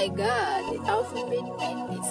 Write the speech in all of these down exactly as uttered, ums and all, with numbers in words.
my God, the alphabet madness.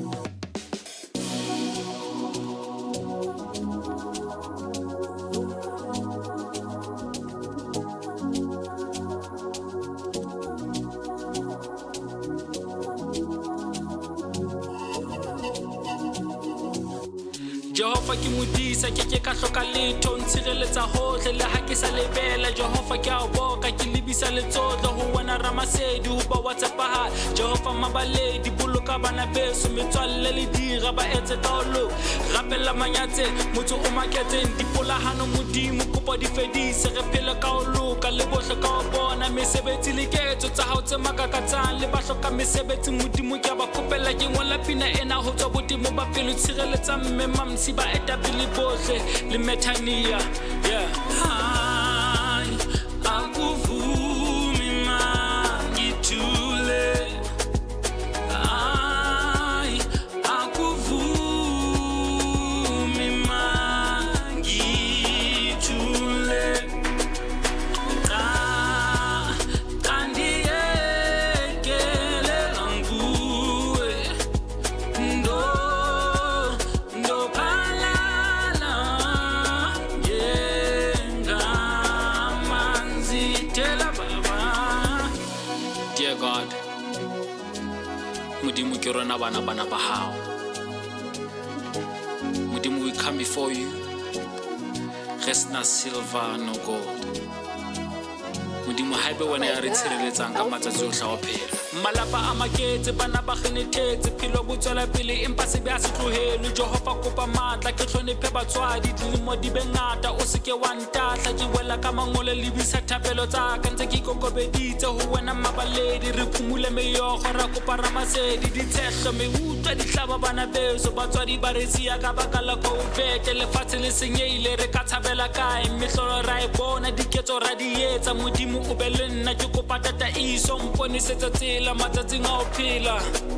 Jehovah ke modisa ke ke ka hloka letho ntshireletsa hohle le ha ke sa lebela Jehovah ke a boka ke lebisa letsotlo ho wena Ramasedi ho ba WhatsApp Jehovah mabaledi boloka bana beso metswalle le dira ba etse taolo rapella manyatse motho o maketseng dipolahano modimo kopa di fedise re phela ka o loka le bohle ka o bona mesebetsi le ketso tsa hao tse makakatsang le ba hloka mesebetsi modimo ke ba kopela ke ngola pina ena ho tswa bodimo ba pelo tshireletsa mme mamsi ba etapele bohle le Methania yeah hai akuvumi mangithule hai akuvumi mangithule ka kandiyekele nguwe ndo ndo palala yenga manzi tela baba. Dear God, Mudimu ke rona bana bana ba hao. Mudimu, we come before you. Resna silver no gold. Mudimu haebe wena ya re tshireletsang ka matsatsi ohle wa phela. Malapa a maketse bana ba kgenethetse phelo botswela pele empa se be a se tlohelo Jehovah kopa matla ke hlonephe batswadi dilemo di bengata o se ke wa ntahla ke wela ka mangole le bisa thapelo tsa ka ntse ke kokobeditse ho wena mabaledi re phumule meyogo ra kopa Ramasedi ditshehlo me utlwa dihlaba bana beso batswadi ba re sia ka baka la COVID lefatshe le senyeile re ka tshabela kae mehlolo ra e bona diketso ra di etsa modimo o be le nna ke kopa tata iso mponisetsa tsela matsatsing a o phela